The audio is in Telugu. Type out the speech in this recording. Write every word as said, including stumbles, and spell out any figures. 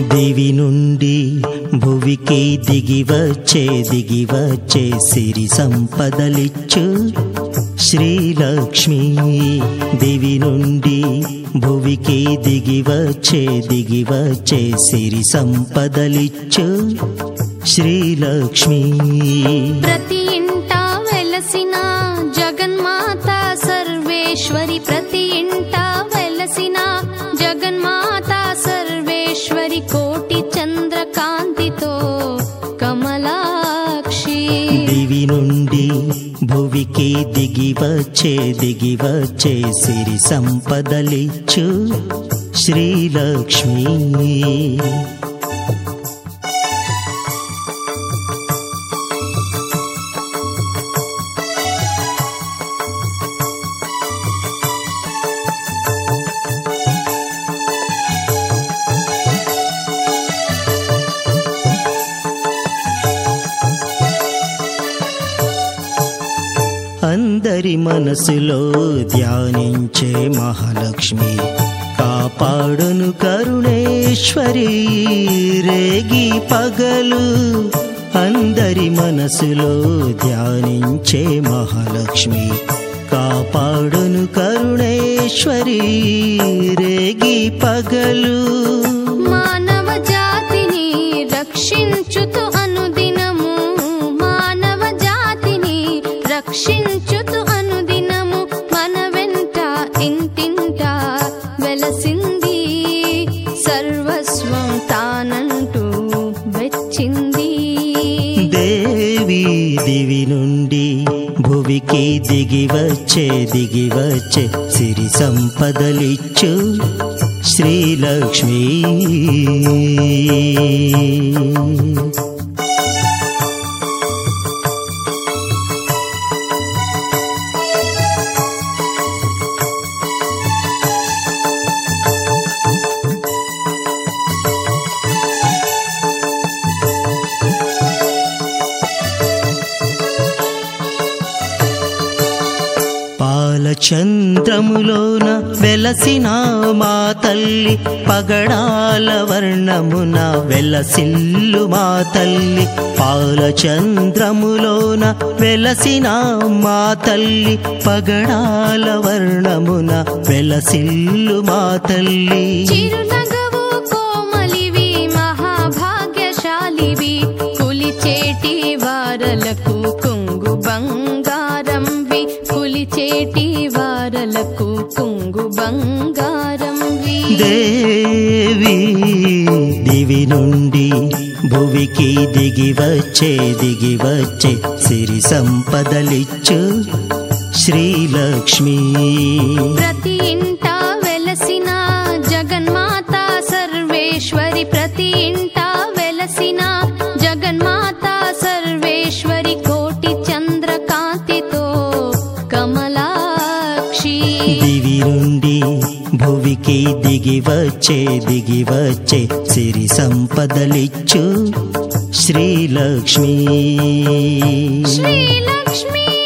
దివి నుండి భువికి దిగివచ్చే దిగివచ్చే సిరి సంపదలిచ్చు శ్రీలక్ష్మి. దివి నుండి భువికి దిగివచ్చే దిగివచ్చే సిరి సంపదలిచ్చు శ్రీలక్ష్మి. ప్రతి ఇంటా వెలసిన జగన్మాత సర్వేశ్వరి, ప్రతి ఇంటా వెలసిన జగన్మాత సర్వేశ్వరి, కోటి చంద్రకాంతితో కమలాక్షి. దివి నుండి భువికి దిగివచ్చే దిగివచ్చే సిరి సంపదలిచ్చు శ్రీలక్ష్మి. అందరి మనసులో ధ్యానించే మహాలక్ష్మి, కాపాడును కరుణేశ్వరి రేగి పగలు. అందరి మనసులో ధ్యానించే మహాలక్ష్మి, కాపాడును కరుణేశ్వరి రేగి పగలు. మానవ జాతిని రక్షించుతూ అనుదినము, మానవ జాతిని రక్షించుతూ అనుదినము, మన వెంట ఇంటింట వెలసింది, సర్వస్వం తానంటూ వెచ్చింది. దేవి దివి నుండి భువికి దిగివచ్చే దిగివచ్చే సిరి సంపదలిచ్చు శ్రీలక్ష్మి. పాలచంద్రములోన వెలసిన మా తల్లి, పగడాల వర్ణమున వెలసిల్లు మా తల్లి. పాలచంద్రములోన వెలసిన మా తల్లి, పగడాల వర్ణమున వెలసిల్లు మా తల్లి. చిరునగవు కోమలివి మహాభాగ్యశాలివి, కులిచేటి వారలకు కొంగు బంగారంవి, కులిచేటి వారలకు కొంగు బంగారంవి. దేవి దివి నుండి భువికి దిగివచ్చే దిగివచ్చే సిరి సంపదలిచ్చు శ్రీలక్ష్మి. ప్రతి ఇంటా వెలసిన జగన్మాత సర్వేశ్వరి, ప్రతి ఇంటా వెలసిన జగన్మాత సర్వేశ్వరి, కోటి చంద్రకాంతితో కమలాక్షి. దివి నుండి భువికి దిగివచ్చే దిగివచ్చే సిరి సంపదలిచ్చు శ్రీలక్ష్మి. శ్రీలక్ష్మి.